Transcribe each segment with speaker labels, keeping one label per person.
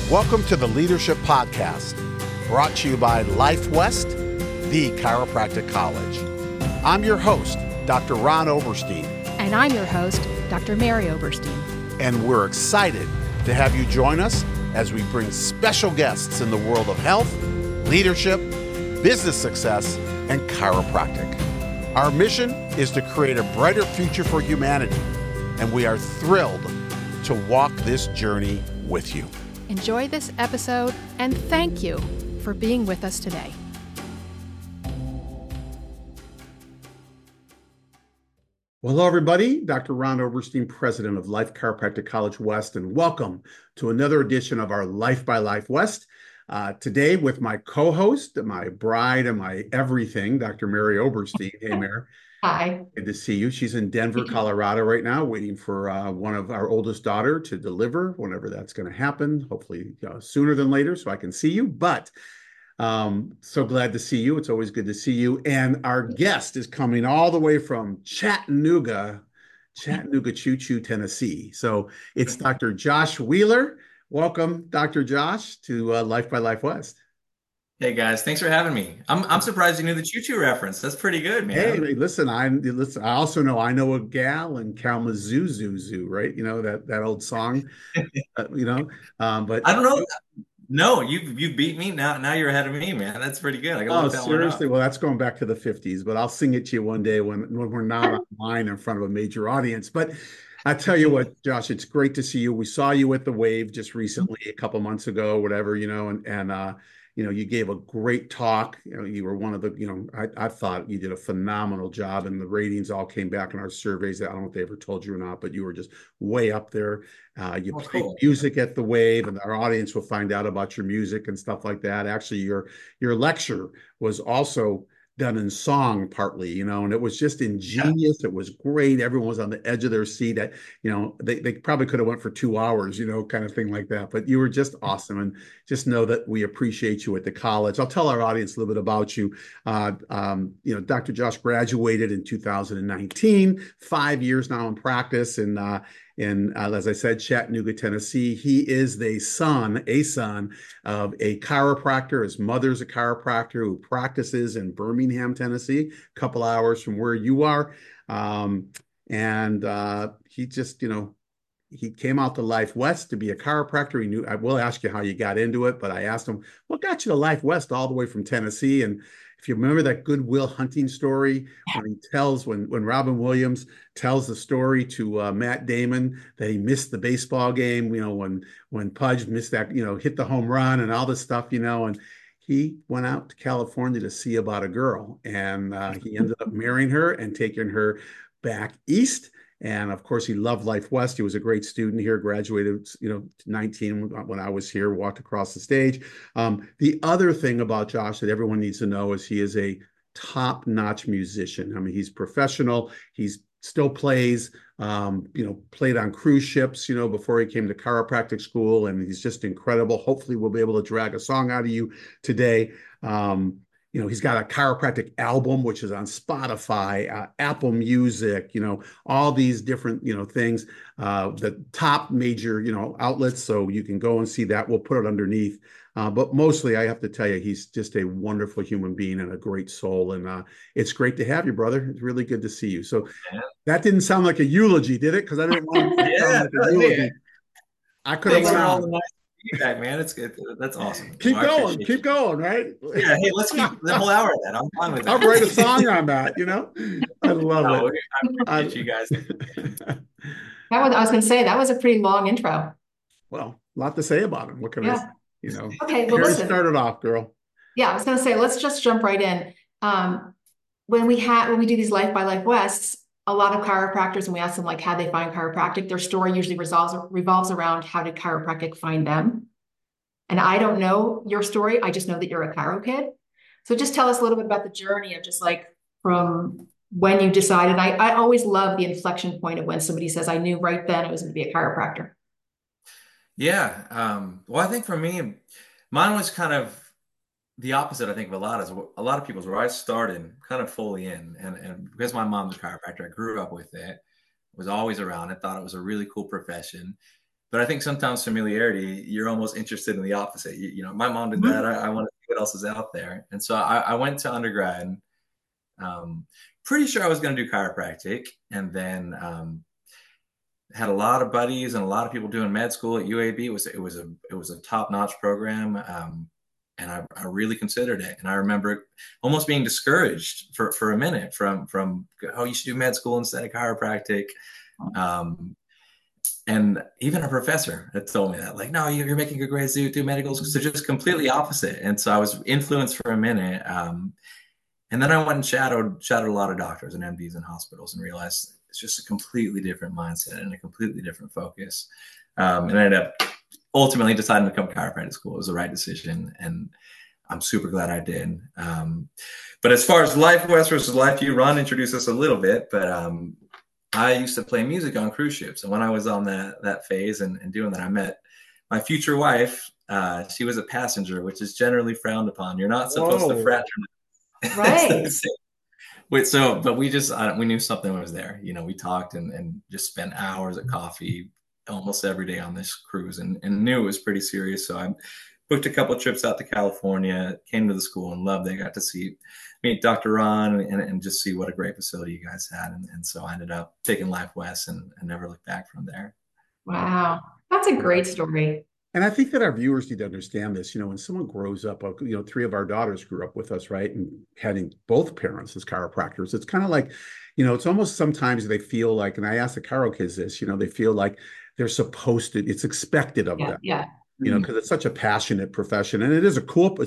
Speaker 1: Welcome to the Leadership Podcast, brought to you by Life West, the chiropractic college. I'm your host, Dr. Ron Oberstein.
Speaker 2: And I'm your host, Dr. Mary Oberstein.
Speaker 1: And we're excited to have you join us as we bring special guests in the world of health, leadership, business success, and chiropractic. Our mission is to create a brighter future for humanity, and we are thrilled to walk this journey with you.
Speaker 2: Enjoy this episode, and thank you for being with us today.
Speaker 1: Well, hello, everybody. Dr. Ron Oberstein, president of Life Chiropractic College West, and welcome to another edition of our Life by Life West. Today with my co-host, my bride and my everything, Dr. Mary Oberstein. Hey, Mary.
Speaker 3: Hi.
Speaker 1: Good to see you. She's in Denver, Colorado right now, waiting for one of our oldest daughter to deliver whenever that's going to happen, hopefully sooner than later so I can see you. But so glad to see you. It's always good to see you. And our guest is coming all the way from Chattanooga, Choo Choo, Tennessee. So it's Dr. Josh Wheeler. Welcome, Dr. Josh, to Life by Life West.
Speaker 4: Hey guys, thanks for having me. I'm surprised you knew the Choo Choo reference. That's pretty good, man.
Speaker 1: Hey, listen. I also know a gal in Kalamazoo, Zoo, right? You know that old song, But
Speaker 4: I don't know. No, you beat me. Now you're ahead of me, man. That's pretty good. I gotta look that
Speaker 1: seriously?
Speaker 4: one up.
Speaker 1: Well, that's going back to the 50s, but I'll sing it to you one day when we're not online in front of a major audience. But I tell you what, Josh, it's great to see you. We saw you at the Wave just recently, a couple months ago, whatever, and you gave a great talk. You were one of the, I thought you did a phenomenal job, and the ratings all came back in our surveys. I don't know if they ever told you or not, but you were just way up there. You played music at the Wave, and our audience will find out about your music and stuff like that. Actually, your lecture was also done in song partly, and it was just ingenious. It was great. Everyone was on the edge of their seat. They probably could have went for 2 hours, kind of thing like that. But you were just awesome, and just know that we appreciate you at the college. I'll tell our audience a little bit about you. Dr. Josh graduated in 2019, 5 years now in practice, and as I said, Chattanooga, Tennessee. He is a son of a chiropractor. His mother's a chiropractor who practices in Birmingham, Tennessee, a couple hours from where you are. He just, he came out to Life West to be a chiropractor. I will ask you how you got into it, but I asked him, what got you to Life West all the way from Tennessee? And if you remember that Good Will Hunting story, when Robin Williams tells the story to Matt Damon that he missed the baseball game, when Pudge missed that, hit the home run and all this stuff, and he went out to California to see about a girl, and he ended up marrying her and taking her back east. And of course, he loved Life West. He was a great student here, graduated, 19 when I was here, walked across the stage. The other thing about Josh that everyone needs to know is he is a top-notch musician. I mean, he's professional. He's still plays, played on cruise ships, before he came to chiropractic school, and he's just incredible. Hopefully we'll be able to drag a song out of you today. He's got a chiropractic album, which is on Spotify, Apple Music, all these different, things, the top major, outlets. So you can go and see that. We'll put it underneath. But mostly, I have to tell you, he's just a wonderful human being and a great soul. And it's great to have you, brother. It's really good to see you. So that didn't sound like a eulogy, did it? Because I didn't want to sound like a eulogy. I could have went on.
Speaker 4: Feedback, man. It's good. That's awesome.
Speaker 1: Keep going, right?
Speaker 4: Yeah. Hey, let's keep the whole hour of that. I'm fine with that.
Speaker 1: I'll write a song on that. I love it.
Speaker 4: I appreciate you guys.
Speaker 3: I was going to say that was a pretty long intro.
Speaker 1: Well, a lot to say about him. What can I say?
Speaker 3: Okay, well, listen.
Speaker 1: Start it off, girl.
Speaker 3: Yeah, I was going to say, let's just jump right in. When we do these Life by Life Wests, a lot of chiropractors, and we ask them how they find chiropractic, their story usually revolves around how did chiropractic find them. And I don't know your story. I just know that you're a chiro kid. So just tell us a little bit about the journey of just from when you decided. I always love the inflection point of when somebody says, I knew right then I was going to be a chiropractor.
Speaker 4: Yeah. Well, I think for me, mine was kind of the opposite. I think of a lot of people's, where I started kind of fully in, and because my mom's a chiropractor, I grew up with it, was always around it, thought it was a really cool profession. but I think sometimes familiarity, you're almost interested in the opposite. My mom did that.
Speaker 1: Mhm.
Speaker 4: I want to see what else is out there. And so I went to undergrad, um, pretty sure I was going to do chiropractic, and then had a lot of buddies and a lot of people doing med school at UAB. It was a top-notch program. And I really considered it. And I remember almost being discouraged for a minute from oh, you should do med school instead of chiropractic. Um, and even a professor had told me that, like, no, you're making good grades, do medical school. So just completely opposite. And so I was influenced for a minute. And then I went and shadowed a lot of doctors and MDs in hospitals and realized it's just a completely different mindset and a completely different focus. And I ended up ultimately deciding to come to chiropractic school. It was the right decision, and I'm super glad I did. But as far as Life West versus Life U, Ron introduced us a little bit, but I used to play music on cruise ships. And when I was on that phase and doing that, I met my future wife. She was a passenger, which is generally frowned upon. You're not supposed to
Speaker 1: Whoa.
Speaker 3: Right.
Speaker 4: fraternize. But we knew something was there. We talked and just spent hours at coffee almost every day on this cruise, and knew it was pretty serious. So I booked a couple of trips out to California, came to the school and loved it. Got to meet Dr. Ron and just see what a great facility you guys had. And so I ended up taking Life West and never looked back from there.
Speaker 3: Wow. That's a great story.
Speaker 1: And I think that our viewers need to understand this. When someone grows up, three of our daughters grew up with us, right? And having both parents as chiropractors, it's kind of like, it's almost sometimes they feel like, and I ask the chiro kids this, they feel like they're supposed to, it's expected of
Speaker 3: Yeah.
Speaker 1: them,
Speaker 3: Yeah.
Speaker 1: because it's such a passionate profession, and it is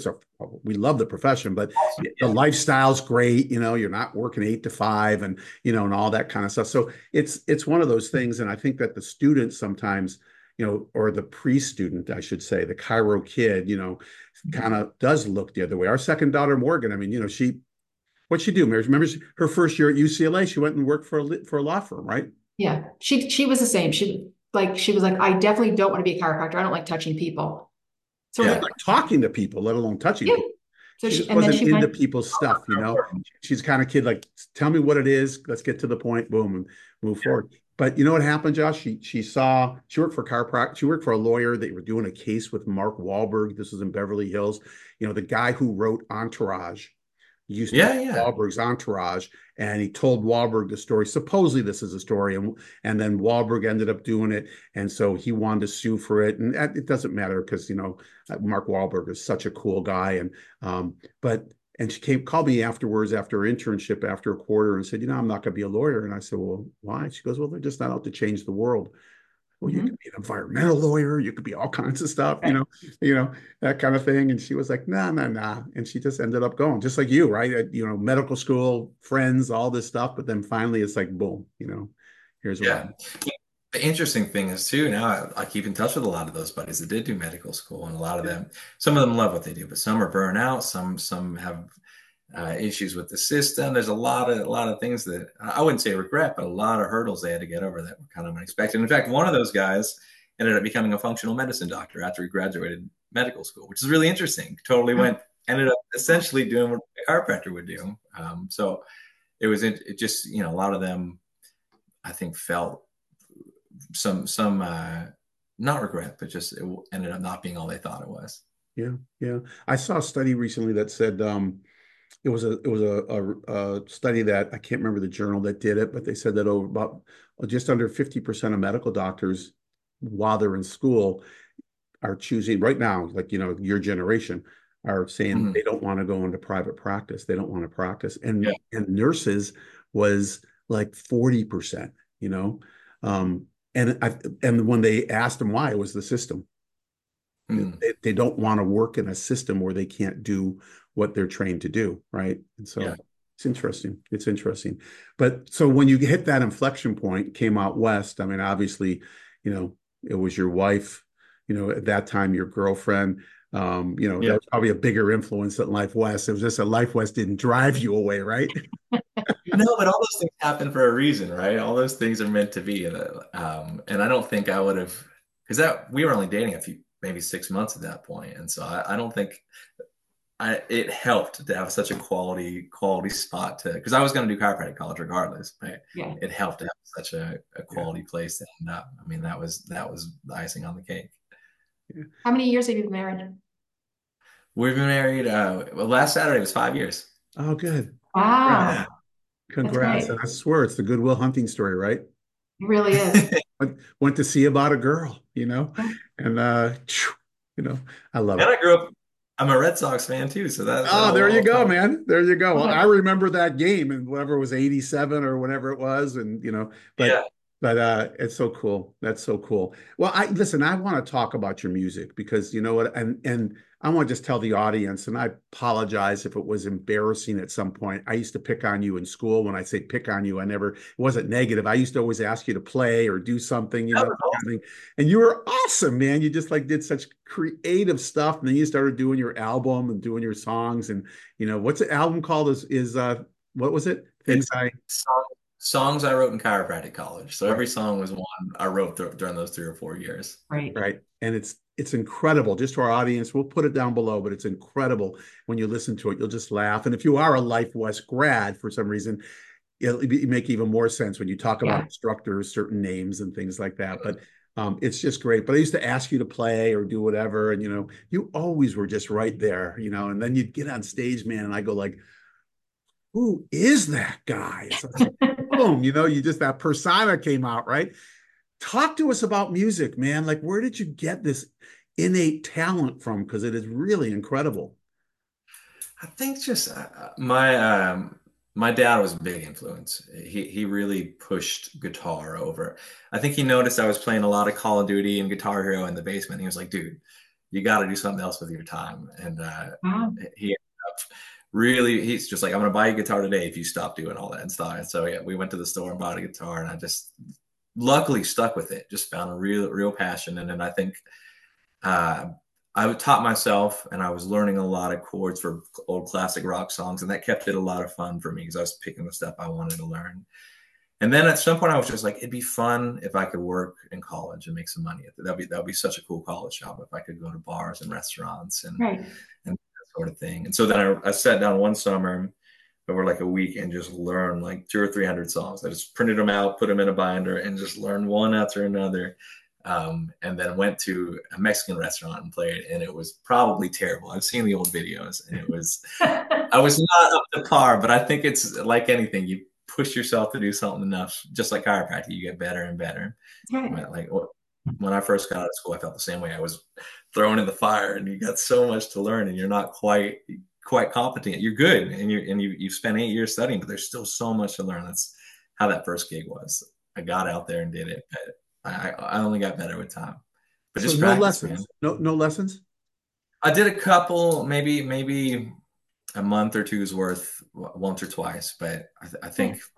Speaker 1: we love the profession, but
Speaker 4: Awesome.
Speaker 1: the lifestyle's great. You're not working 8 to 5 and, and all that kind of stuff. So it's one of those things. And I think that the students sometimes, or the pre-student, I should say, the chiro kid, kind of does look the other way. Our second daughter, Morgan, I mean, what'd she do? Remember her first year at UCLA, she went and worked for a law firm, right?
Speaker 3: Yeah. She was the same. She was like, I definitely don't want to be a chiropractor. I don't like touching people. So
Speaker 4: Yeah.
Speaker 3: like,
Speaker 1: Like talking to people, let alone touching
Speaker 3: yeah.
Speaker 1: people.
Speaker 3: So
Speaker 1: She
Speaker 3: she,
Speaker 1: just
Speaker 3: and then
Speaker 1: wasn't
Speaker 3: she
Speaker 1: into
Speaker 3: went,
Speaker 1: people's stuff. She's the kind of kid like, tell me what it is. Let's get to the point. Boom, and move forward. But you know what happened, Josh? She worked for chiropractic. She worked for a lawyer. They were doing a case with Mark Wahlberg. This was in Beverly Hills. The guy who wrote Entourage used to be
Speaker 4: Yeah.
Speaker 1: Wahlberg's entourage, and he told Wahlberg the story. Supposedly, this is a story, and then Wahlberg ended up doing it, and so he wanted to sue for it. And it doesn't matter because Mark Wahlberg is such a cool guy, but she called me afterwards after her internship after a quarter and said, I'm not going to be a lawyer. And I said, well, why? She goes, well, they're just not out to change the world. Well, you could be an environmental lawyer, you could be all kinds of stuff,
Speaker 3: right.
Speaker 1: That kind of thing. And she was like, nah, nah, nah. And she just ended up going, just like you, right? Medical school, friends, all this stuff. But then finally it's like, boom, here's what.
Speaker 4: Yeah. The interesting thing is too, now I keep in touch with a lot of those buddies that did do medical school, and a lot of them, some of them love what they do, but some are burnt out. Some have issues with the system. There's a lot of things that I wouldn't say regret, but a lot of hurdles they had to get over that were kind of unexpected. In fact, one of those guys ended up becoming a functional medicine doctor after he graduated medical school, which is really interesting. Ended up essentially doing what a chiropractor would do. So it just, a lot of them, I think, felt some not regret, but just it ended up not being all they thought it was.
Speaker 1: Yeah, yeah. I saw a study recently that said it was a study that I can't remember the journal that did it, but they said that over about just under 50% of medical doctors, while they're in school, are choosing right now, like your generation, are saying they don't want to go into private practice. They don't want to practice, and nurses was like 40%. And when they asked them why, it was the system. They don't want to work in a system where they can't do what they're trained to do, right? And so it's interesting. It's interesting. But so when you hit that inflection point, came out west, I mean, obviously, it was your wife, at that time, your girlfriend, that was probably a bigger influence than Life West. It was just that Life West didn't drive you away, right?
Speaker 4: No, but all those things happen for a reason, right? All those things are meant to be. And I don't think I would have, because we were only dating maybe 6 months at that point. And so I don't think it helped to have such a quality spot to, because I was going to do chiropractic college regardless, but
Speaker 3: Yeah.
Speaker 4: it helped to have such a
Speaker 1: Yeah.
Speaker 4: quality place to end up. I mean, that was the icing on the cake.
Speaker 1: Yeah.
Speaker 3: How many years have you been married?
Speaker 4: We've been married. Well, last Saturday was 5 years.
Speaker 1: Oh, good. Congrats.
Speaker 3: Wow, that's
Speaker 1: Congrats.
Speaker 3: great.
Speaker 1: And I swear it's the Good Will Hunting story, right?
Speaker 3: It really is.
Speaker 1: Went to see about a girl, and I love
Speaker 4: And
Speaker 1: it.
Speaker 4: I grew up. I'm a Red Sox fan too, so that
Speaker 1: Oh, there you
Speaker 4: all
Speaker 1: go,
Speaker 4: comes.
Speaker 1: man. There you go. Well, I
Speaker 3: Okay.
Speaker 1: remember that game and whatever it was 87 or whatever it was. And but
Speaker 4: Yeah.
Speaker 1: it's so cool. That's so cool. Well, I listen, I want to talk about your music because you know what, and I want to just tell the audience, and I apologize if it was embarrassing at some point. I used to pick on you in school. When I say pick on you, it wasn't negative. I used to always ask you to play or do something,
Speaker 4: That was awesome.
Speaker 1: kind of thing. And you were awesome, man. You just like did such creative stuff. And then you started doing your album and doing your songs. And what's the album called? Is what was it? Things
Speaker 4: It's
Speaker 1: I
Speaker 4: songs I wrote in chiropractic college. So
Speaker 1: Right,
Speaker 4: every song was one I wrote during those 3 or 4 years.
Speaker 3: Great.
Speaker 1: right. And it's incredible. Just to our audience, we'll put it down below, but it's incredible when you listen to it. You'll just laugh. And if you are a Life West grad for some reason, it'll make even more sense when you talk about
Speaker 3: Yeah.
Speaker 1: instructors, certain names and things like that. But it's just great. But I used to ask you to play or do whatever, and you always were just right there, and then you'd get on stage, man, and I go like, who is that guy? It's like, boom, you just that persona came out, right? Talk to us about music, man. Like, where did you get this innate talent from? Because it is really incredible.
Speaker 4: I think just my dad was a big influence. He really pushed guitar over. I think he noticed I was playing a lot of Call of Duty and Guitar Hero in the basement. He was like, "Dude, you got to do something else with your time." And
Speaker 3: Wow.
Speaker 4: he ended up really, he's just like, "I'm gonna buy you a guitar today if you stop doing all that and stuff." And so yeah, we went to the store and bought a guitar, and I just luckily stuck with it. Just found a real passion, and then I think uh, I taught myself, and I was learning a lot of chords for old classic rock songs, and that kept it a lot of fun for me because I was picking the stuff I wanted to learn. And then at some point, I was just like, it'd be fun if I could work in college and make some money. That'd be such a cool college job if I could go to bars and restaurants
Speaker 3: Right.
Speaker 4: and that sort of thing. And so then I sat down one summer over like a week and just learned like 200 or 300 songs. I just printed them out, put them in a binder, and just learned one after another. And then went to a Mexican restaurant and played, and it was probably terrible. I've seen the old videos, and I was not up to par, but I think it's like anything. You push yourself to do something enough, just like chiropractic, you get better and better.
Speaker 3: Right.
Speaker 4: Like when I first got out of school, I felt the same way. I was thrown in the fire, and you got so much to learn, and you're not quite competent. You're good, and you spent 8 years studying, but there's still so much to learn. That's how that first gig was. I got out there and did it, but I only got better with time. But
Speaker 1: So
Speaker 4: just
Speaker 1: no
Speaker 4: practice, man.
Speaker 1: lessons, no lessons.
Speaker 4: I did a couple, maybe a month or two's worth once or twice, but I
Speaker 3: Yeah.
Speaker 4: think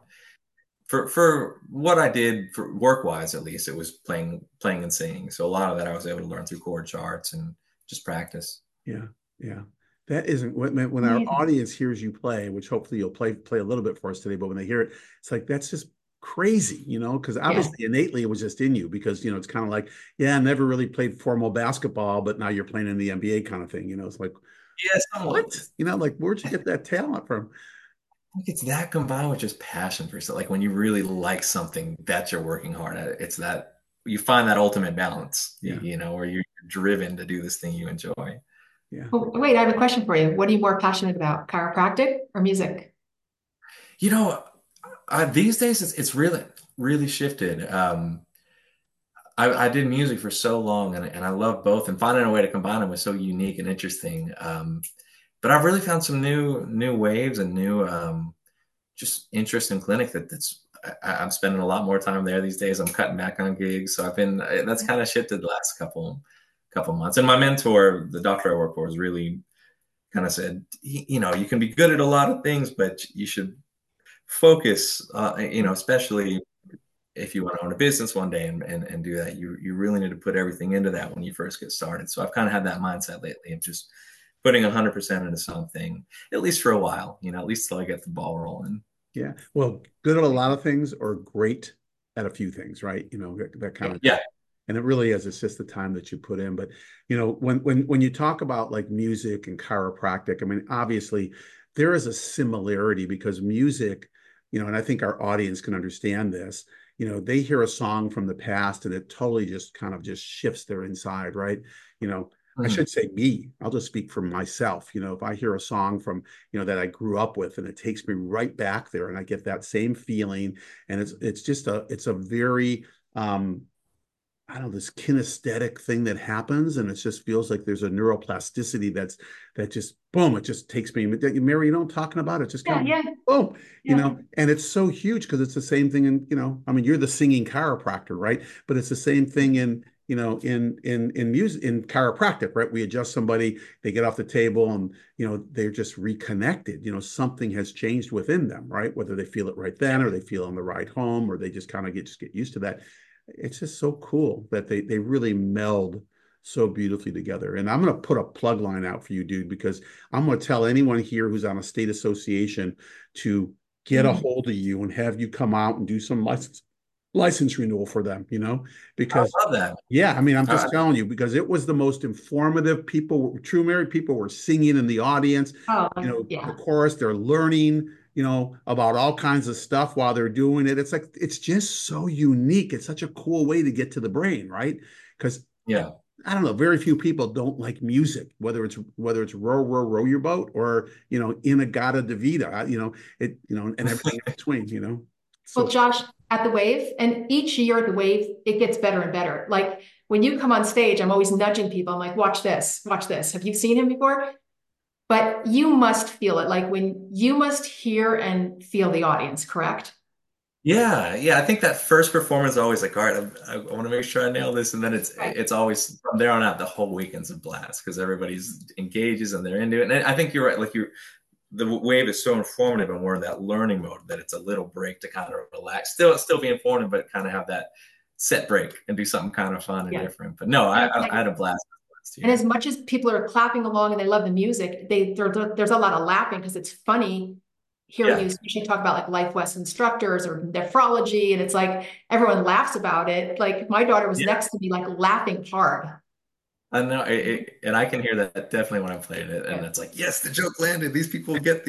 Speaker 4: for what I did for work wise, at least, it was playing and singing. So a lot of that I was able to learn through chord charts and just practice.
Speaker 1: Yeah, yeah. That isn't when our
Speaker 3: Amazing.
Speaker 1: audience hears you play, which hopefully you'll play a little bit for us today. But when they hear it, it's like that's just crazy, because
Speaker 3: Yeah.
Speaker 1: obviously innately it was just in you because it's kind of like, yeah, I never really played formal basketball, but now you're playing in the NBA kind of thing. It's like,
Speaker 4: Yeah,
Speaker 1: what? Like where'd you get that talent from?
Speaker 4: I think it's that combined with just passion for something. Like when you really like something that you're working hard at, it's that you find that ultimate balance,
Speaker 1: Yeah,
Speaker 4: where you're driven to do this thing you enjoy.
Speaker 1: yeah.
Speaker 3: Oh, wait, I have a question for you. What are you more passionate about, chiropractic or music?
Speaker 4: You know, these days it's really shifted. I did music for so long, and I love both, and finding a way to combine them was so unique and interesting. But I've really found some new waves and new just interest in clinic I'm spending a lot more time there these days. I'm cutting back on gigs, so that's kind of shifted the last couple months. And my mentor, the doctor I work for, has really kind of said, you can be good at a lot of things, but you should focus, especially if you want to own a business one day and do that, you really need to put everything into that when you first get started. So I've kind of had that mindset lately of just putting 100% into something, at least for a while, at least till I get the ball rolling.
Speaker 1: Yeah. Well, good at a lot of things or great at a few things, right? That kind
Speaker 3: Yeah.
Speaker 1: of
Speaker 4: Yeah.
Speaker 1: And it really is. It's just the time that you put in. But when you talk about like music and chiropractic, I mean, obviously there is a similarity because music, and I think our audience can understand this. They hear a song from the past and it totally just kind of just shifts their inside, right? I should say me. I'll just speak for myself. If I hear a song from, that I grew up with and it takes me right back there and I get that same feeling. And it's a very I don't know, this kinesthetic thing that happens, and it just feels like there's a neuroplasticity that just boom, it just takes me. Mary, you know what I'm talking about? It just
Speaker 3: Yeah,
Speaker 1: kind of
Speaker 3: yeah,
Speaker 1: boom,
Speaker 3: yeah.
Speaker 1: and it's so huge because it's the same thing I mean, you're the singing chiropractor, right? But it's the same thing in music in chiropractic, right? We adjust somebody, they get off the table, and they're just reconnected. Something has changed within them, right? Whether they feel it right then, or they feel on the ride home, or they just kind of get used to that. It's just so cool that they really meld so beautifully together. And I'm going to put a plug line out for you, dude, because I'm going to tell anyone here who's on a state association to get a
Speaker 3: Mhm.
Speaker 1: hold of you and have you come out and do some license renewal for them,
Speaker 4: I
Speaker 1: because
Speaker 4: love that.
Speaker 1: yeah, I mean, I'm
Speaker 4: All
Speaker 1: just
Speaker 4: right.
Speaker 1: telling you because it was the most informative. People, true married people were singing in the audience,
Speaker 3: Oh,
Speaker 1: the
Speaker 3: yeah.
Speaker 1: chorus, they're learning, about all kinds of stuff while they're doing it. It's like, it's just so unique. It's such a cool way to get to the brain, right? Because
Speaker 4: Yeah.
Speaker 1: I don't know, very few people don't like music, whether it's row your boat or, Inagata Davida, and everything in between,
Speaker 3: Well,
Speaker 1: So
Speaker 3: Josh, at the Wave, and each year at the Wave, it gets better and better. Like when you come on stage, I'm always nudging people. I'm like, watch this, watch this. Have you seen him before? But you must feel it. Like when you must hear and feel the audience, correct?
Speaker 4: Yeah, yeah. I think that first performance is always like, all right, I want to make sure I nail this, and then it's
Speaker 3: Right.
Speaker 4: it's always from there on out. The whole weekend's a blast because everybody's engages and they're into it. And I think you're right. Like the wave is so informative, and we're in that learning mode that it's a little break to kind of relax. Still be informative, but kind of have that set break and do something kind of fun and
Speaker 3: Yeah.
Speaker 4: different. But no,
Speaker 3: And
Speaker 4: I had a blast last
Speaker 3: And as
Speaker 4: year.
Speaker 3: much as people are clapping along and they love the music, there's a lot of laughing because it's funny hearing you
Speaker 4: Yeah,
Speaker 3: especially talk about like Life West instructors or nephrology, and it's like everyone laughs about it. Like my daughter was
Speaker 4: yeah.
Speaker 3: next to me, like laughing hard.
Speaker 4: I know, and I can hear that definitely when I'm playing it, and
Speaker 3: Yeah.
Speaker 4: it's like, yes, the joke landed. These people get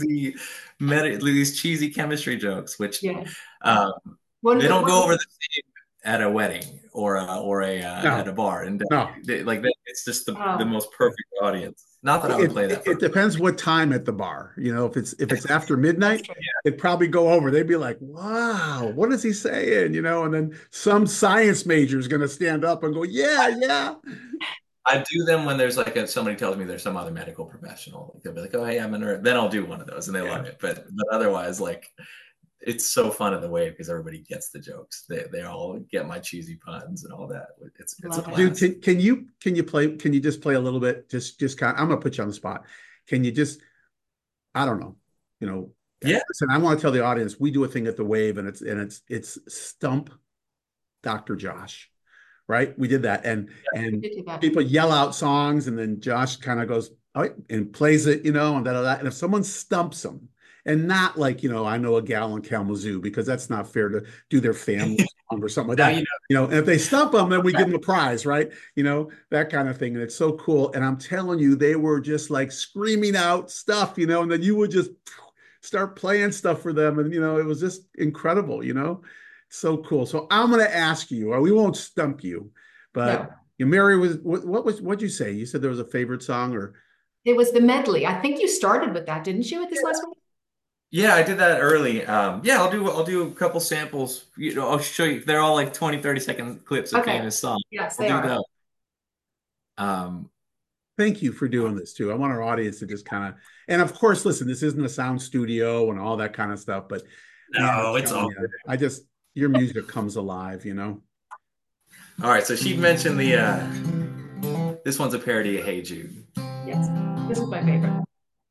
Speaker 4: these cheesy chemistry jokes, which
Speaker 3: Yeah.
Speaker 4: um,
Speaker 3: One,
Speaker 4: they don't go over
Speaker 3: one,
Speaker 4: the same at a wedding or at
Speaker 1: no,
Speaker 4: a bar, and
Speaker 1: no.
Speaker 4: it's just the
Speaker 3: oh,
Speaker 4: most perfect audience. Not that I would
Speaker 1: It,
Speaker 4: play
Speaker 1: it
Speaker 4: that
Speaker 1: it
Speaker 4: for.
Speaker 1: depends what time at the bar. If it's after
Speaker 3: that's
Speaker 1: midnight,
Speaker 3: true.
Speaker 1: it'd probably go over. They'd be like, "Wow, what is he saying?" And then some science major is going to stand up and go, "Yeah, yeah."
Speaker 4: I do them when there's like somebody tells me there's some other medical professional. Like they'll be like, "Oh, hey, I'm a nerd." Then I'll do one of those, and they
Speaker 1: Yeah.
Speaker 4: love it. But otherwise, like it's so fun at the wave because everybody gets the jokes. They all get my cheesy puns and all that. It's a
Speaker 3: Love it.
Speaker 1: Dude,
Speaker 4: blast.
Speaker 1: can you just play a little bit? Just kind of, I'm gonna put you on the spot. Can you just, I don't know, you know,
Speaker 4: Yeah,
Speaker 1: listen, I want to tell the audience we do a thing at the Wave, and it's Stump Dr. Josh, right? We did that, and
Speaker 3: We
Speaker 1: and
Speaker 3: did do that.
Speaker 1: people yell out songs, and then Josh kind of goes, oh, and plays it, and that. And if someone stumps them, and not like, I know a gal in Kalamazoo, because that's not fair to do their family song or something like
Speaker 4: now
Speaker 1: that.
Speaker 4: you
Speaker 1: And if they stump them, then we
Speaker 4: know.
Speaker 1: give them a prize, right? That kind of thing. And it's so cool. And I'm telling you, they were just like screaming out stuff, and then you would just start playing stuff for them. And, it was just incredible. So cool. So I'm going to ask you, or we won't stump you, but
Speaker 3: No,
Speaker 1: Mary, what'd you say? You said there was a favorite song, or
Speaker 3: it was the medley. I think you started with that, didn't you, at this last one?
Speaker 4: Yeah, I did that early. Yeah, I'll do a couple samples. I'll show you. They're all like 20, 30 second clips of
Speaker 3: Okay.
Speaker 4: famous songs.
Speaker 3: Yes,
Speaker 4: I'll
Speaker 3: they
Speaker 4: do
Speaker 3: are.
Speaker 4: that. Um,
Speaker 1: thank you for doing this too. I want our audience to just kind of, and of course, listen, this isn't a sound studio and all that kind of stuff, but man, I'm
Speaker 4: no, it's
Speaker 1: telling
Speaker 4: all
Speaker 1: you, your music comes alive.
Speaker 4: all right. So she mentioned this one's a parody of Hey Jude.
Speaker 3: Yes. This is my favorite.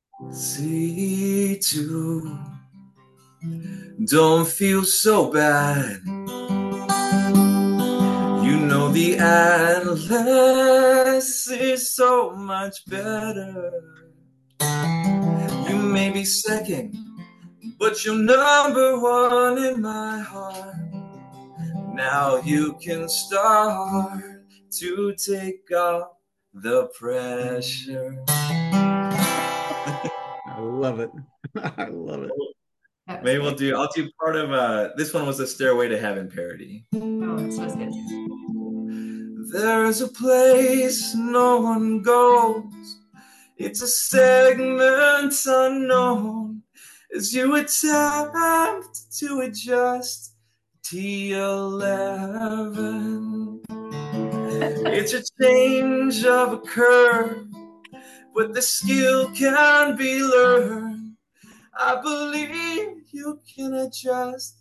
Speaker 4: See to, don't feel so bad. You know the Atlas is so much better. You may be second, but you're number one in my heart. Now you can start to take off the pressure.
Speaker 1: I love it. I love it.
Speaker 4: Maybe I'll do part of this one was a Stairway to Heaven parody.
Speaker 3: Oh, that's so good.
Speaker 4: There's a place no one goes. It's a segment unknown as you attempt to adjust T11. It's a change of a curve, but the skill can be learned. I believe you can adjust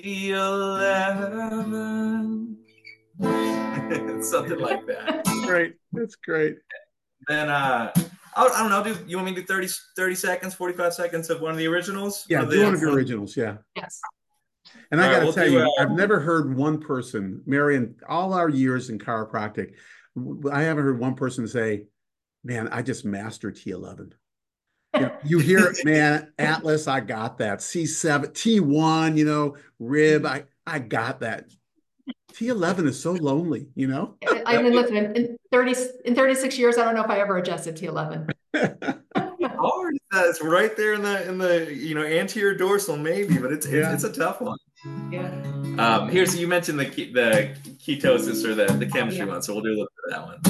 Speaker 4: T11. Something like that.
Speaker 1: Great. That's great.
Speaker 4: Then I don't know, you want me to do 30 seconds, 45 seconds of one of the originals?
Speaker 1: Yeah, do one of your originals, yeah.
Speaker 3: Yes.
Speaker 1: And I got to tell you, I've never heard one person, Marion, all our years in chiropractic, I haven't heard one person say, man, I just mastered T11. You hear, man, Atlas, I got that. C7, T1, rib, I got that. T11 is so lonely,
Speaker 3: I mean, listen, in 36 years, I don't know if I ever adjusted T11.
Speaker 4: Hard. It's right there in the anterior dorsal maybe, but it's a tough one.
Speaker 3: Yeah.
Speaker 4: Here's, you mentioned the ketosis or the chemistry one, so we'll do a little bit of that one.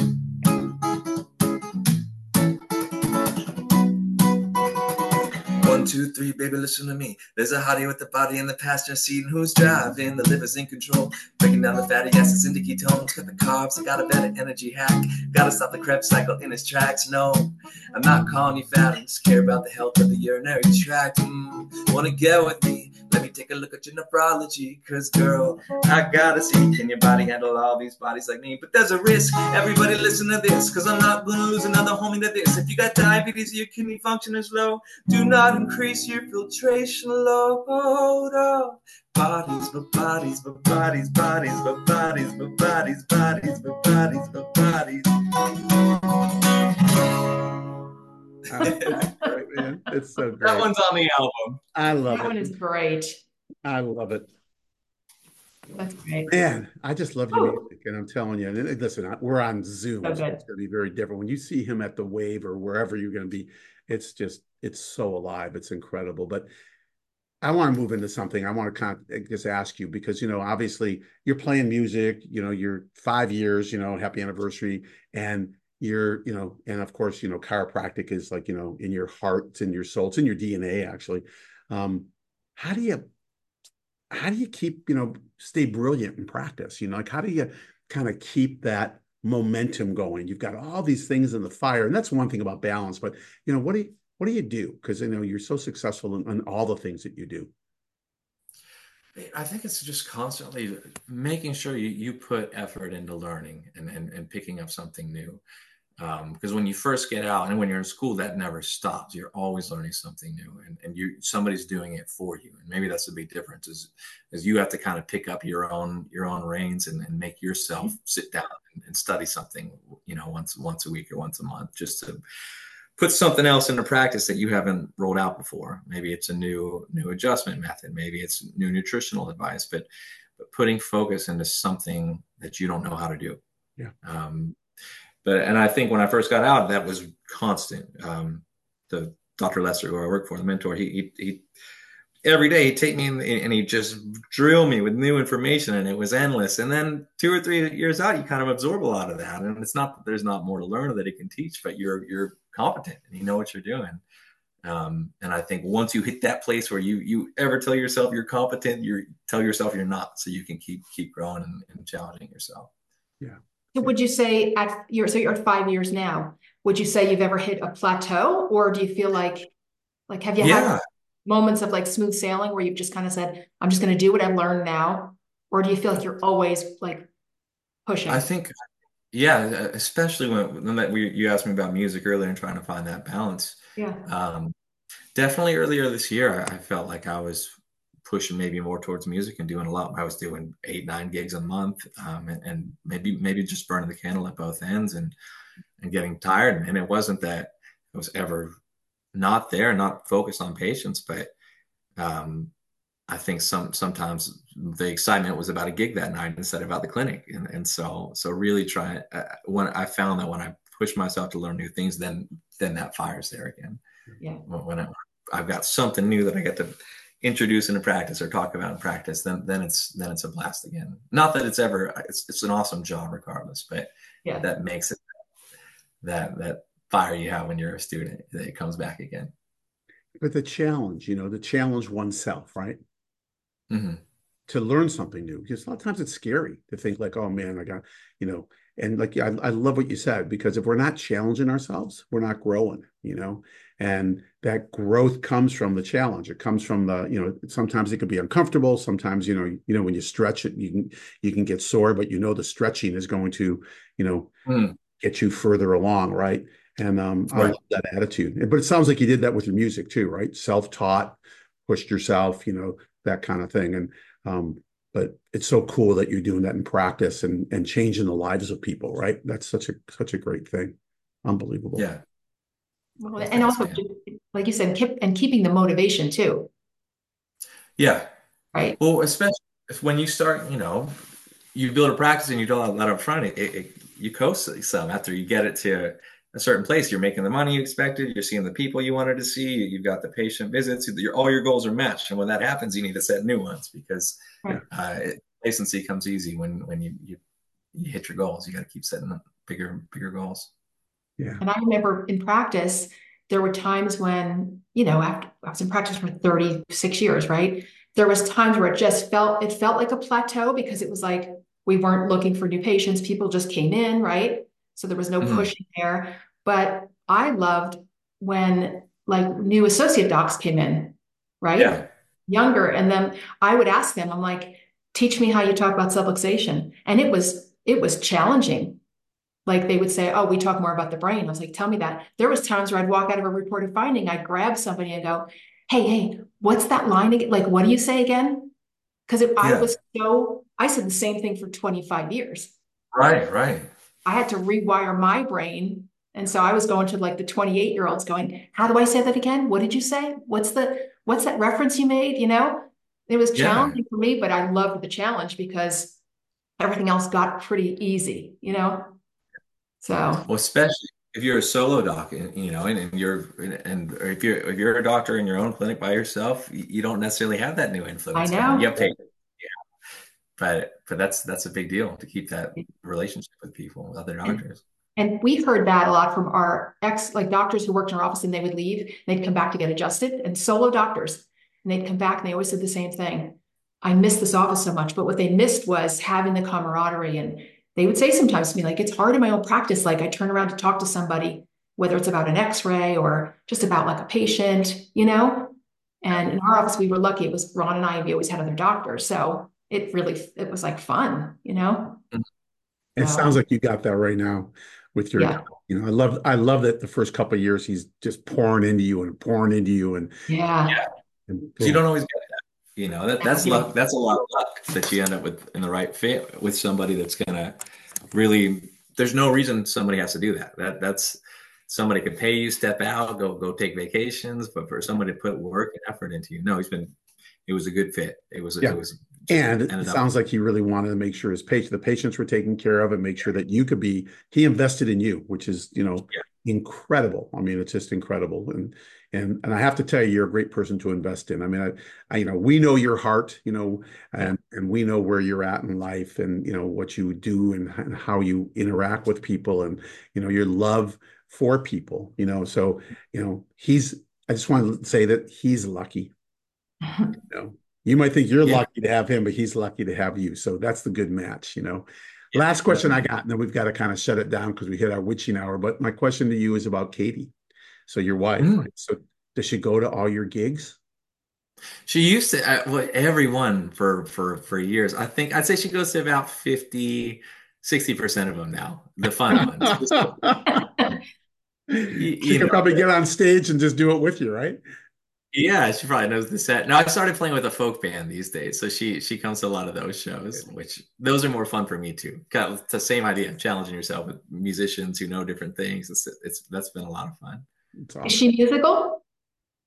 Speaker 4: 1, 2, 3, baby, listen to me. There's a hottie with the body in the passenger seat, and who's driving? The liver's in control, breaking down the fatty acids into ketones. Cut the carbs, I got a better energy hack. Gotta stop the Krebs cycle in its tracks. No, I'm not calling you fat. I just care about the health of the urinary tract. Wanna get with me? Let me take a look at your nephrology, cause girl, I gotta see, can your body handle all these bodies like me? But there's a risk, everybody listen to this, cause I'm not gonna lose another homie to this. If you got diabetes, your kidney function is low, do not increase your filtration load. Bodies, but bodies, but bodies, bodies, but bodies, but bodies, bodies, but bodies, but bodies.
Speaker 1: It's great, man. It's so great.
Speaker 4: That one's on the album.
Speaker 1: I love it.
Speaker 3: That one is great.
Speaker 1: I love it.
Speaker 3: That's great.
Speaker 1: Man, I just love your music, and I'm telling you. And listen, we're on Zoom, so it's going to be very different. When you see him at the Wave or wherever you're going to be, it's so alive. It's incredible. But I want to move into something. I want to kind of just ask you because, obviously you're playing music, you're 5 years, happy anniversary. And you're, and of course, chiropractic is like, in your heart, it's in your soul, it's in your DNA, actually. How do you keep, stay brilliant in practice? Like how do you kind of keep that momentum going? You've got all these things in the fire, and that's one thing about balance, but what do you do? Because you're so successful in all the things that you do.
Speaker 4: I think it's just constantly making sure you put effort into learning and picking up something new. Because when you first get out and when you're in school, that never stops. You're always learning something new, and somebody's doing it for you. And maybe that's the big difference is you have to kind of pick up your own reins and make yourself sit down and study something, once a week or once a month, just to put something else into practice that you haven't rolled out before. Maybe it's a new adjustment method. Maybe it's new nutritional advice, but putting focus into something that you don't know how to do.
Speaker 1: Yeah.
Speaker 4: And I think when I first got out, that was constant. The Dr. Lester, who I work for, the mentor, he every day he'd take me in and he'd just drill me with new information, and it was endless. And then 2 or 3 years out, you kind of absorb a lot of that. And it's not that there's not more to learn that he can teach, but you're competent and you know what you're doing. And I think once you hit that place where you ever tell yourself you're competent, you tell yourself you're not, so you can keep growing and challenging yourself.
Speaker 1: Yeah.
Speaker 3: Would you say you're at 5 years now, would you say you've ever hit a plateau, or do you feel like have you had moments of like smooth sailing where you've just kind of said, I'm just going to do what I've learned now? Or do you feel like you're always like pushing?
Speaker 4: I think, yeah, especially when you asked me about music earlier and trying to find that balance.
Speaker 3: Yeah.
Speaker 4: Definitely earlier this year, I felt like I was pushing maybe more towards music and doing a lot. I was doing 8-9 gigs a month, and maybe just burning the candle at both ends and getting tired. And it wasn't that I was ever not focused on patients, but I think sometimes the excitement was about a gig that night instead of about the clinic, and so really try when I found that when I push myself to learn new things, then that fire's there again.
Speaker 3: Yeah.
Speaker 4: When I've got something new that I get to introduce into practice or talk about in practice, then it's a blast again. Not that it's an awesome job regardless, but
Speaker 3: Yeah.
Speaker 4: that makes it that fire you have when you're a student, it comes back again.
Speaker 1: But the challenge, the challenge oneself, right?
Speaker 4: Mm-hmm.
Speaker 1: To learn something new, because a lot of times it's scary to think like, oh man, I got, and like, I love what you said, because if we're not challenging ourselves, we're not growing, and that growth comes from the challenge. It comes from sometimes it can be uncomfortable. Sometimes, when you stretch it, you can get sore, but the stretching is going to, get you further along. Right. And I
Speaker 4: Right.
Speaker 1: love that attitude. But it sounds like you did that with your music too, right? Self-taught, pushed yourself, that kind of thing. And but it's so cool that you're doing that in practice and changing the lives of people, right? That's such a great thing. Unbelievable.
Speaker 4: Yeah.
Speaker 3: Well,
Speaker 4: Well,
Speaker 3: and
Speaker 4: thanks,
Speaker 3: also,
Speaker 4: man.
Speaker 3: like you said, keeping the motivation too,
Speaker 4: Yeah.
Speaker 3: right?
Speaker 4: Well, especially if when you start, you build a practice and you don't let up front, you coast some after you get it to a certain place. You're making the money you expected. You're seeing the people you wanted to see. You've got the patient visits. All your goals are matched. And when that happens, you need to set new ones because
Speaker 3: Right.
Speaker 4: complacency comes easy when you hit your goals. You got to keep setting bigger goals.
Speaker 1: Yeah.
Speaker 3: And I remember in practice, there were times when, after I was in practice for 36 years, right? There was times where it felt like a plateau because it was like we weren't looking for new patients. People just came in, right? So there was no
Speaker 4: Mhm.
Speaker 3: pushing there. But I loved when like new associate docs came in, right?
Speaker 4: Yeah.
Speaker 3: Younger. And then I would ask them, I'm like, teach me how you talk about subluxation. And it was challenging. Like they would say, oh, we talk more about the brain. I was like, tell me that. There was times where I'd walk out of a reported finding, I'd grab somebody and go, hey, what's that line again? Like, what do you say again? Because
Speaker 4: Yeah.
Speaker 3: I said the same thing for 25 years.
Speaker 4: Right. Right.
Speaker 3: I had to rewire my brain. And so I was going to like the 28-year-olds going, how do I say that again? What did you say? What's that reference you made? It was
Speaker 4: Yeah.
Speaker 3: challenging for me, but I loved the challenge because everything else got pretty easy. So
Speaker 4: Well, especially if you're a solo doc, or if you're a doctor in your own clinic by yourself, you don't necessarily have that new
Speaker 3: I
Speaker 4: influence coming. You have
Speaker 3: know.
Speaker 4: patients, but that's a big deal to keep that relationship with people, with other
Speaker 3: And,
Speaker 4: doctors.
Speaker 3: and we heard that a lot from our like doctors who worked in our office and they would leave, they'd come back to get adjusted and solo doctors. And they'd come back and they always said the same thing. I miss this office so much, but what they missed was having the camaraderie. And they would say sometimes to me, like, it's hard in my own practice. Like I turn around to talk to somebody, whether it's about an x-ray or just about like a patient. And in our office, we were lucky. It was Ron and I, we always had other doctors. So it was like fun.
Speaker 1: It sounds
Speaker 3: So
Speaker 1: like you got that right now with your,
Speaker 3: yeah,
Speaker 1: I love that the first couple of years he's just pouring into you and pouring into you
Speaker 3: yeah.
Speaker 1: and
Speaker 4: So you
Speaker 1: boom.
Speaker 4: don't always get that. That's
Speaker 3: Yeah.
Speaker 4: luck. That's a lot of luck that you end up with in the right fit with somebody that's gonna really. There's no reason somebody has to do that. That's somebody could pay you, step out, go take vacations, but for somebody to put work and effort into you, no, it was a good fit. It was
Speaker 1: Yeah.
Speaker 4: it was
Speaker 1: And it
Speaker 4: ended up.
Speaker 1: sounds like he really wanted to make sure the patients were taken care of and make sure that you could he invested in you, which is,
Speaker 4: Yeah.
Speaker 1: incredible. I mean, it's just incredible. And I have to tell you, you're a great person to invest in. I mean, we know your heart, and we know where you're at in life and, what you do and how you interact with people and, your love for people, so, I just want to say that he's lucky. You might think you're
Speaker 4: Yeah.
Speaker 1: lucky to have him, but he's lucky to have you. So that's the good match.
Speaker 4: Yeah,
Speaker 1: Last question I
Speaker 4: definitely.
Speaker 1: got, and then we've got to kind of shut it down because we hit our witching hour. But my question to you is about Katie. So your wife,
Speaker 4: Mm.
Speaker 1: right? So does she go to all your gigs?
Speaker 4: She used to everyone for years. I think I'd say she goes to about 50, 60% of them now, the fun ones.
Speaker 1: She
Speaker 4: You
Speaker 1: could
Speaker 4: know,
Speaker 1: probably get on stage and just do it with you, right?
Speaker 4: yeah, she probably knows the set. No, I started playing with a folk band these days, so she comes to a lot of those shows, which those are more fun for me too. It's the same idea of challenging yourself with musicians who know different things. That's been a lot of fun.
Speaker 1: It's
Speaker 3: Is
Speaker 1: awesome.
Speaker 3: she musical?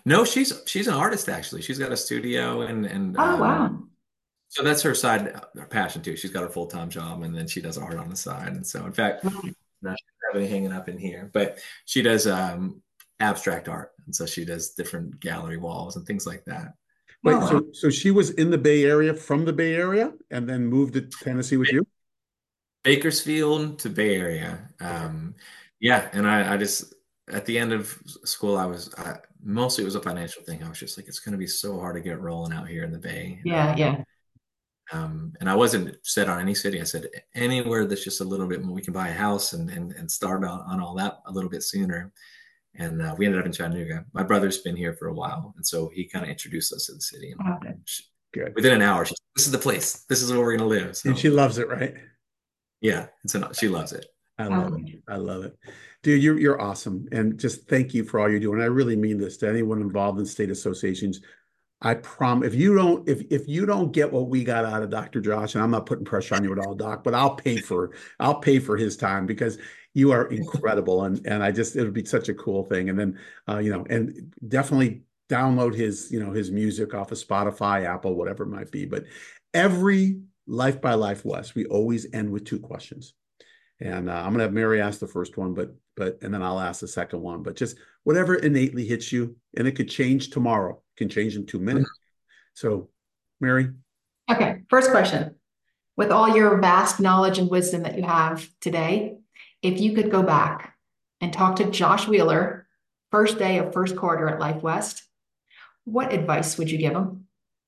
Speaker 4: No, she's an artist actually. She's got a studio and
Speaker 3: Oh, wow.
Speaker 4: so that's her side, her passion too. She's got her full-time job and then she does art on the side. And so in fact,
Speaker 3: Right.
Speaker 4: not have any hanging up in here, but she does abstract art. And so she does different gallery walls and things like that.
Speaker 3: Oh,
Speaker 1: Wait,
Speaker 3: wow.
Speaker 1: so she was in the Bay Area, from the Bay Area, and then moved to Tennessee with you?
Speaker 4: Bakersfield to Bay Area.
Speaker 1: Okay.
Speaker 4: Yeah, and I just at the end of school, mostly it was a financial thing. I was just like, it's going to be so hard to get rolling out here in the Bay.
Speaker 3: Yeah, yeah.
Speaker 4: And I wasn't set on any city. I said anywhere that's just a little bit more, we can buy a house and start on all that a little bit sooner. And we ended up in Chattanooga. My brother's been here for a while, and so he kind of introduced us to the city. And
Speaker 3: Okay.
Speaker 1: Good.
Speaker 4: within an hour, this is the place. This is where we're going to live.
Speaker 1: And
Speaker 4: So
Speaker 1: she loves it, right?
Speaker 4: yeah, she loves it.
Speaker 1: I love it.
Speaker 3: Okay.
Speaker 1: I love it. Dude, you're awesome. And just thank you for all you're doing. I really mean this to anyone involved in state associations. I promise if you don't get what we got out of Dr. Josh, and I'm not putting pressure on you at all, Doc, but I'll pay for his time because you are incredible. And I just it'll be such a cool thing. And then and definitely download his music off of Spotify, Apple, whatever it might be. But every Life by Life West, we always end with two questions. And I'm gonna have Mary ask the first one, but and then I'll ask the second one. But just whatever innately hits you, and it could change tomorrow, can change in 2 minutes. So, Mary,
Speaker 3: Okay. First question. With all your vast knowledge and wisdom that you have today, if you could go back and talk to Josh Wheeler, first day of first quarter at Life West, what advice would you give him?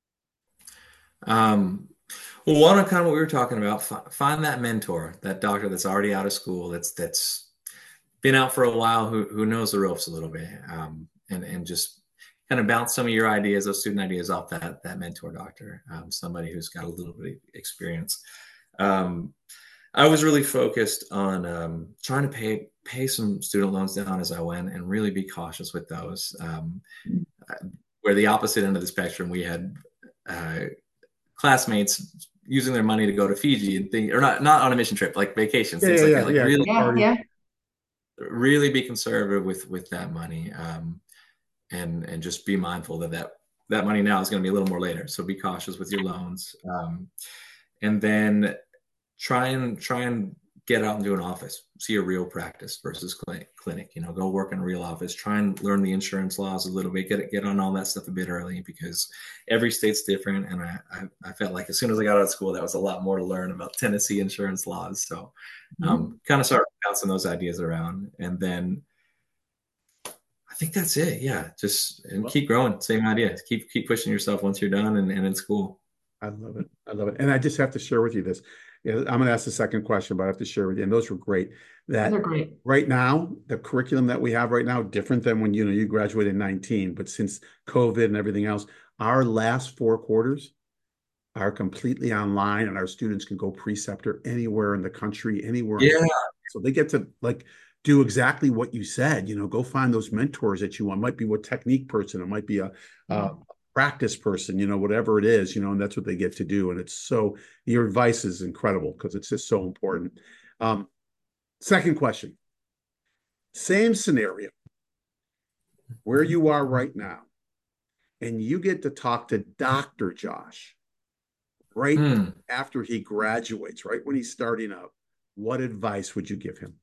Speaker 4: Um, well, one of kind of what we were talking about, find that mentor, that doctor that's already out of school, that's been out for a while, who knows the ropes a little bit, and just kind of bounce some of your ideas, those student ideas, off that mentor doctor, somebody who's got a little bit of experience. Um, I was really focused on trying to pay some student loans down as I went, and really be cautious with those. Where the opposite end of the spectrum, we had classmates using their money to go to Fiji and things, or not on a mission trip, like vacations, things like that. Like really,
Speaker 3: Yeah, yeah.
Speaker 4: really be conservative with that money, and just be mindful that money now is going to be a little more later. So be cautious with your loans, and then try and get out and do an office, see a real practice versus clinic. Go work in a real office. Try and learn the insurance laws a little bit. Get on all that stuff a bit early, because every state's different. And I felt like as soon as I got out of school, that was a lot more to learn about Tennessee insurance laws. So kind of start bouncing those ideas around, and then I think that's it. Yeah, just keep growing. Same idea. Keep pushing yourself once you're done and in school.
Speaker 1: I love it. I love it. And I just have to share with you this. I'm going to ask the second question, but I have to share with you. And those were great. That
Speaker 3: Those are great.
Speaker 1: right now, the curriculum that we have right now, different than when you graduated in 19, but since COVID and everything else, our last 4 quarters are completely online, and our students can go preceptor anywhere in the country, anywhere.
Speaker 4: Yeah.
Speaker 1: So they get to do exactly what you said. Go find those mentors that you want. It might be a technique person. It might be a practice person, whatever it is, and that's what they get to do. And your advice is incredible because it's just so important. Second question, same scenario where you are right now, and you get to talk to Dr. Josh right after he graduates, right when he's starting up. What advice would you give him?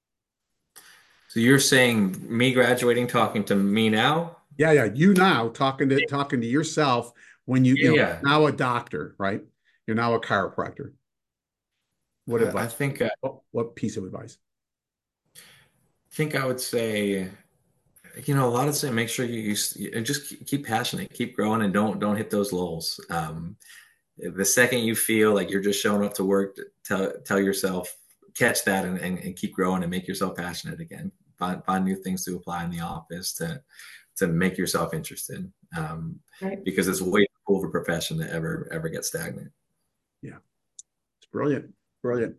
Speaker 4: So you're saying me graduating, talking to me now?
Speaker 1: Yeah. You now talking to yourself when you're now a doctor, right? You're now a chiropractor. What advice?
Speaker 4: I think
Speaker 1: what piece of advice?
Speaker 4: I think I would say, a lot of say, make sure you just keep passionate, keep growing, and don't hit those lulls. The second you feel like you're just showing up to work, tell yourself, catch that and keep growing and make yourself passionate again. Find new things to apply in the office to make yourself interested,
Speaker 3: Right.
Speaker 4: because it's way too cool of a profession to ever get stagnant.
Speaker 1: Yeah, it's brilliant.
Speaker 3: Brilliant.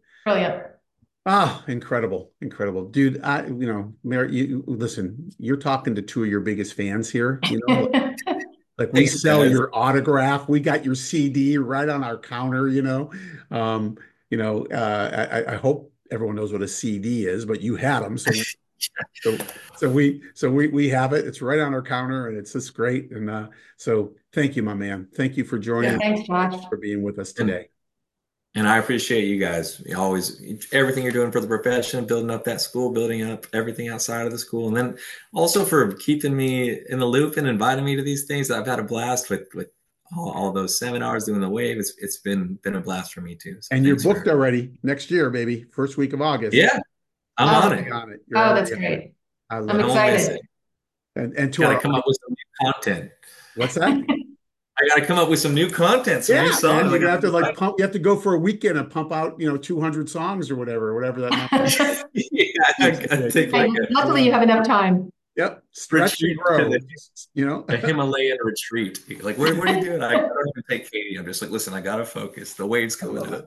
Speaker 1: Incredible, dude. Mary, listen, you're talking to two of your biggest fans here. Like we sell your autograph. We got your CD right on our counter. I hope everyone knows what a CD is, but you had them, so So we have it. It's right on our counter, and it's just great. And so thank you, my man. Thank you for joining.
Speaker 3: Thanks, Josh.
Speaker 1: For being with us today.
Speaker 4: And I appreciate you guys. You always, everything you're doing for the profession, building up that school, building up everything outside of the school. And then also for keeping me in the loop and inviting me to these things. I've had a blast with all those seminars, doing the wave. It's been a blast for me too. So
Speaker 1: and you're booked already next year, baby. First week of August.
Speaker 4: Yeah. I'm on it.
Speaker 3: That's great. I'm excited.
Speaker 1: And to
Speaker 4: gotta come up with some new content.
Speaker 1: What's that?
Speaker 4: I got to come up with some new content, some new songs.
Speaker 1: You have to pump. You have to go for a weekend and pump out, 200 songs or whatever that.
Speaker 3: Luckily, you have enough time.
Speaker 1: Yep, stretch and grow.
Speaker 4: A Himalayan retreat. Like, what are you doing? I don't even take Katie. I'm just like, listen, I gotta focus. The wave's coming up.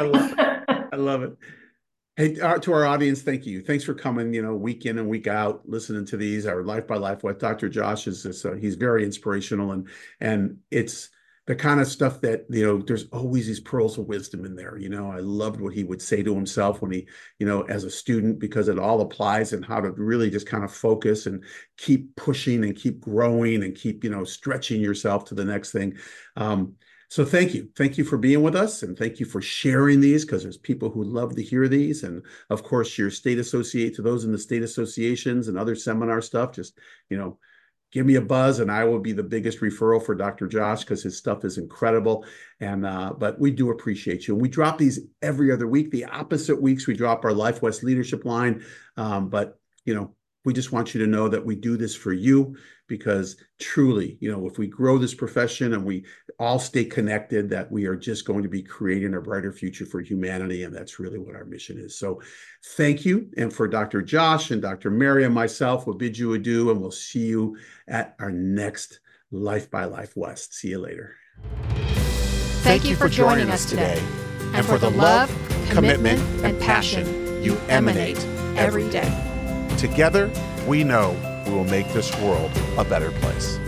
Speaker 1: I love it. Hey, to our audience, thank you. Thanks for coming, week in and week out, listening to these. Our Life by Life with Dr. Josh is he's very inspirational, and it's the kind of stuff that, there's always these pearls of wisdom in there. I loved what he would say to himself when he, as a student, because it all applies, and how to really just kind of focus and keep pushing and keep growing and keep, stretching yourself to the next thing. So thank you. Thank you for being with us, and thank you for sharing these, because there's people who love to hear these. And of course, your state associate, to those in the state associations and other seminar stuff, just, give me a buzz and I will be the biggest referral for Dr. Josh, because his stuff is incredible. And but we do appreciate you. And we drop these every other week. The opposite weeks, we drop our Life West leadership line. But, we just want you to know that we do this for you, because truly, if we grow this profession and we all stay connected, that we are just going to be creating a brighter future for humanity. And that's really what our mission is. So thank you. And for Dr. Josh and Dr. Mary and myself, we'll bid you adieu, and we'll see you at our next Life by Life West. See you later.
Speaker 2: Thank you for joining us today, and for the love, commitment, and passion you emanate every day.
Speaker 5: Together, we know we will make this world a better place.